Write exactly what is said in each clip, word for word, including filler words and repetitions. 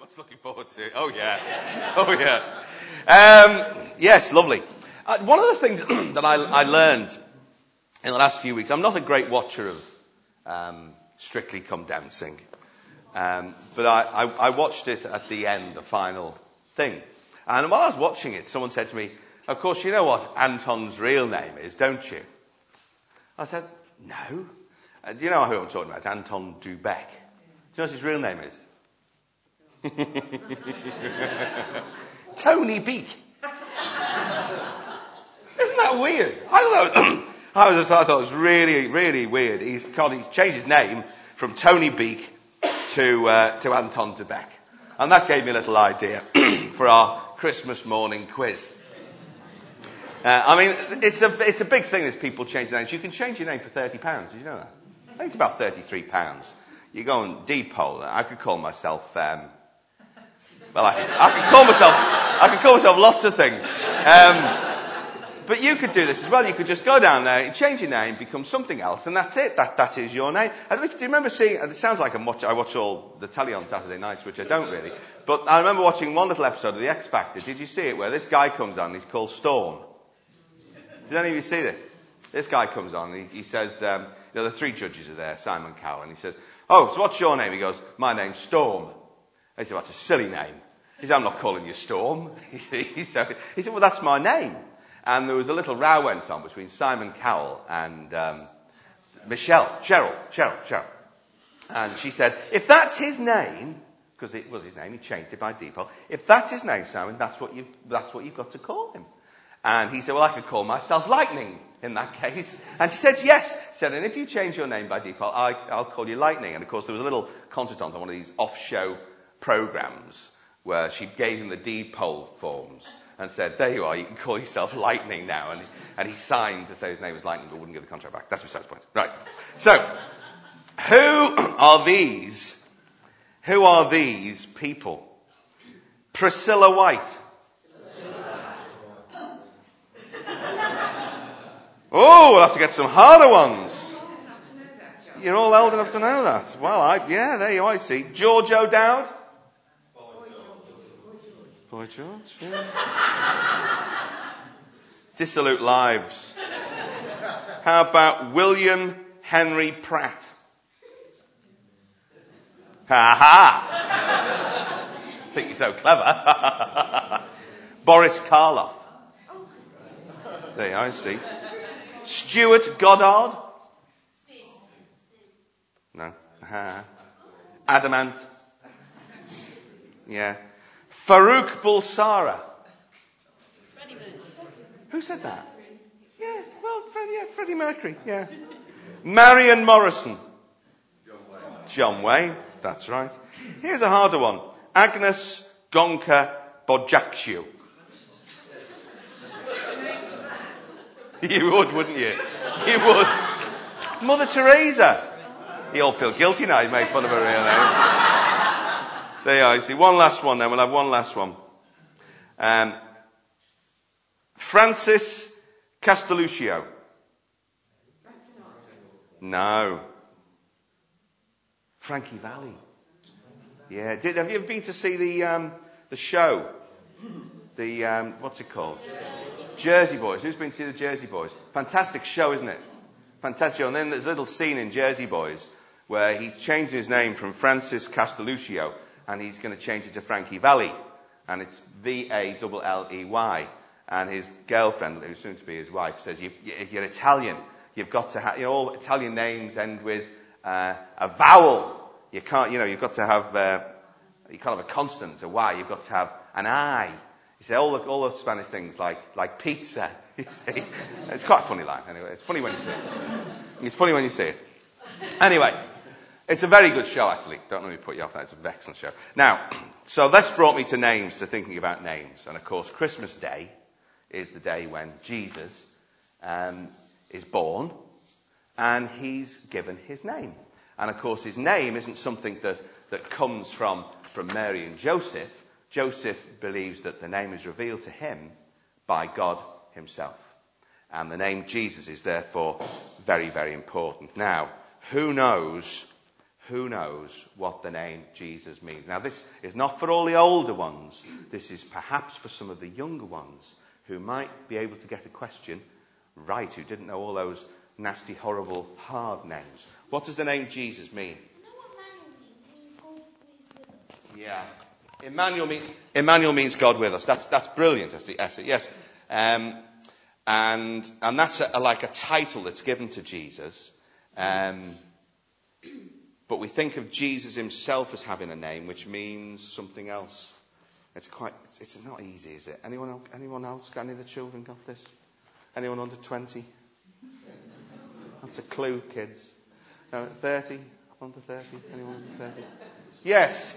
What's looking forward to? Oh, yeah. Oh, yeah. Um, yes, lovely. Uh, one of the things that I, I learned in the last few weeks, I'm not a great watcher of um, Strictly Come Dancing, um, but I, I, I watched it at the end, the final thing. And while I was watching it, someone said to me, of course, you know what Anton's real name is, don't you? I said, no. Uh, do you know who I'm talking about? Anton Du Beke. Do you know what his real name is? Tony Beak. Isn't that weird? I thought, I, was just, I thought it was really, really weird. He's, God, he's changed his name from Tony Beak to, uh, to Anton Du Beke. And that gave me a little idea for our Christmas morning quiz. Uh, I mean, it's a, it's a big thing as people change their names. You can change your name for thirty pounds. Did you know that? I think it's about thirty-three pounds. You go on Depot. I could call myself, um, well, I could, I could call myself, I could call myself lots of things. Um, but you could do this as well. You could just go down there, change your name, become something else, and that's it. That, that is your name. I don't know if, do you remember seeing, it sounds like I'm watch, I watch all the telly on Saturday nights, which I don't really. But I remember watching one little episode of The X Factor. Did you see it? Where this guy comes on and he's called Storm. Did any of you see this? This guy comes on and he, he says, um, you know, the three judges are there, Simon Cowell, and he says, oh, so what's your name? He goes, my name's Storm. He said, well, that's a silly name. He said, I'm not calling you Storm. he, said, he said, well, that's my name. And there was a little row went on between Simon Cowell and um, Michelle, Cheryl, Cheryl, Cheryl. And she said, if that's his name, because it was his name, he changed it by default, if that's his name, Simon, that's what you've, that's what you've got to call him. And he said, well, I could call myself Lightning in that case. And she said, yes. She said, and if you change your name by default, I, I'll call you Lightning. And of course, there was a little contretemps on one of these off-show programs where she gave him the deed poll forms and said, there you are, you can call yourself Lightning now. And, and he signed to say his name was Lightning, but wouldn't give the contract back. That's besides the point. Right. So, who are these? Who are these people? Priscilla White. Oh, we'll have to get some harder ones. You're all old enough to know that. Well, I, yeah, there you are, I see. George O'Dowd? Boy George, yeah. Dissolute Lives. How about William Henry Pratt? Ha ha! I think you're so clever. Boris Karloff. There you are, I see. Stuart Goddard? No. Uh-huh. Adamant? Yeah. Farouk Bulsara? Who said that? Yeah, well, Freddie, yeah, Freddie Mercury, yeah. Marion Morrison? John Wayne, that's right. Here's a harder one. Agnes Gonka Bojakshiu. You would, wouldn't you? You would. Mother Teresa. You all feel guilty now. You made fun of her real name. There you are. You see, one last one then. We'll have one last one. Um, Francis Castelluccio. No. Frankie Valli. Yeah. Did, have you ever been to see the um, the show? The um, what's it called? Jersey Boys. Who's been to see the Jersey Boys? Fantastic show, isn't it? Fantastic show. And then there's a little scene in Jersey Boys where he's changed his name from Francis Castelluccio and he's going to change it to Frankie Valli. And it's V A L L E Y. And his girlfriend, who's soon to be his wife, says, you, if you're Italian, you've got to have, you know, all Italian names end with uh, a vowel. You can't, you know, you've got to have, uh, you can't have a consonant, a Y. You've got to have an I. You say all the, all the Spanish things like, like pizza. You see, it's quite a funny line. Anyway, it's funny when you see it. It's funny when you see it. Anyway, it's a very good show actually. Don't let me put you off that. It's an excellent show. Now, so this brought me to names, to thinking about names. And of course, Christmas Day is the day when Jesus um, is born and he's given his name. And of course, his name isn't something that, that comes from, from Mary and Joseph. Joseph believes that the name is revealed to him by God himself. And the name Jesus is therefore very, very important. Now, who knows who knows what the name Jesus means? Now, this is not for all the older ones. This is perhaps for some of the younger ones who might be able to get a question right, who didn't know all those nasty, horrible, hard names. What does the name Jesus mean? You know what Emmanuel means? It means God is with us. Yeah. Emmanuel, mean, Emmanuel means God with us. That's, that's brilliant, Esther. Yes. Um, and, and that's a, a, like a title that's given to Jesus. Um, but we think of Jesus himself as having a name, which means something else. It's quite, it's, it's not easy, is it? Anyone else, anyone else? Got any of the children got this? Anyone under twenty? That's a clue, kids. No, thirty? Under thirty? Anyone under thirty? Yes.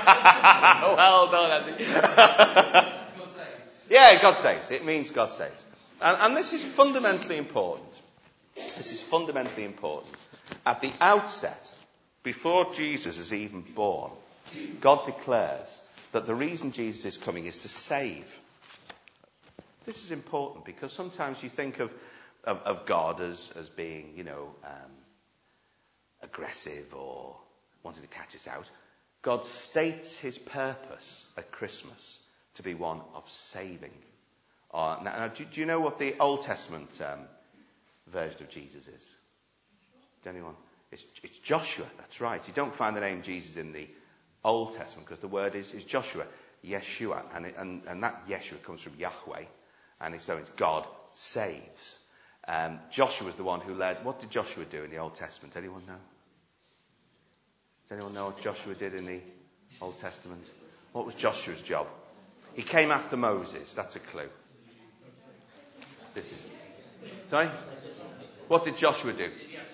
Well done, Andy. God saves. Yeah, God saves. It means God saves. And, and this is fundamentally important. This is fundamentally important. At the outset, before Jesus is even born, God declares that the reason Jesus is coming is to save. This is important because sometimes you think of, of, of God as, as being, you know, um, aggressive or wanting to catch us out. God states his purpose at Christmas to be one of saving. Uh, now, now do, do you know what the Old Testament um, version of Jesus is? Does anyone? It's, it's Joshua, that's right. You don't find the name Jesus in the Old Testament because the word is, is Joshua, Yeshua. And, it, and, and that Yeshua comes from Yahweh. And it, so it's God saves. Um, Joshua was the one who led. What did Joshua do in the Old Testament? Anyone know? Does anyone know what Joshua did in the Old Testament? What was Joshua's job? He came after Moses. That's a clue. This is. Sorry? What did Joshua do?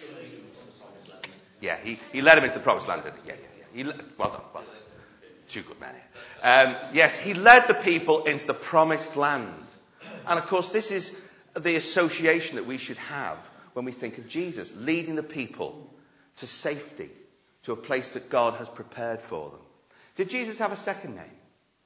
Yeah, he, he led him into the promised land, didn't he? Yeah, yeah, yeah. He led, well done, well done. Two good men here. Um, yes, he led the people into the promised land. And of course, this is the association that we should have when we think of Jesus, leading the people to safety, to a place that God has prepared for them. Did Jesus have a second name?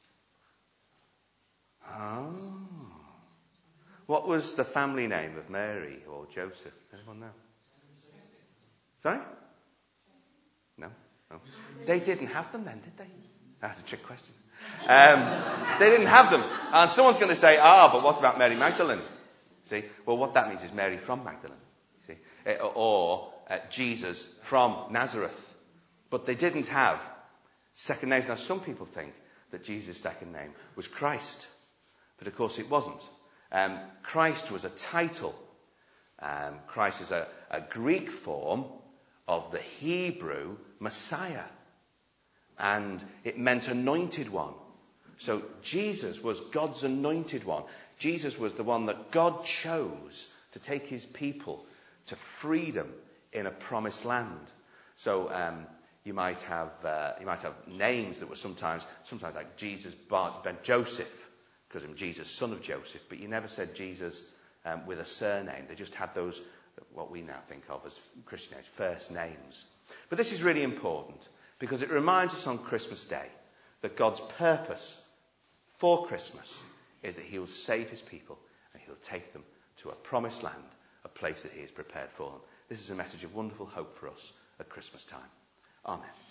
Oh. What was the family name of Mary or Joseph? Anyone know? Sorry? No? No. They didn't have them then, did they? That's a trick question. Um, they didn't have them. And someone's going to say, ah, but what about Mary Magdalene? See? Well, what that means is Mary from Magdalene. See? Or uh, Jesus from Nazareth. But they didn't have second names. Now, some people think that Jesus' second name was Christ. But of course it wasn't. Um, Christ was a title. Um, Christ is a, a Greek form of the Hebrew Messiah. And it meant anointed one. So Jesus was God's anointed one. Jesus was the one that God chose to take his people to freedom in a promised land. So um, you might have uh, you might have names that were sometimes sometimes like Jesus Bar- Ben Joseph, because I'm Jesus, son of Joseph. But you never said Jesus um, with a surname. They just had those what we now think of as Christian names, first names. But this is really important because it reminds us on Christmas Day that God's purpose for Christmas is that he will save his people and he'll take them to a promised land, a place that he has prepared for them. This is a message of wonderful hope for us at Christmas time. Amen.